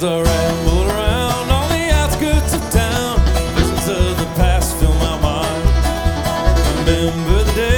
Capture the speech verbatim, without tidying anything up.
as I ramble around on the outskirts of town. Visions of the past fill my mind. Remember the day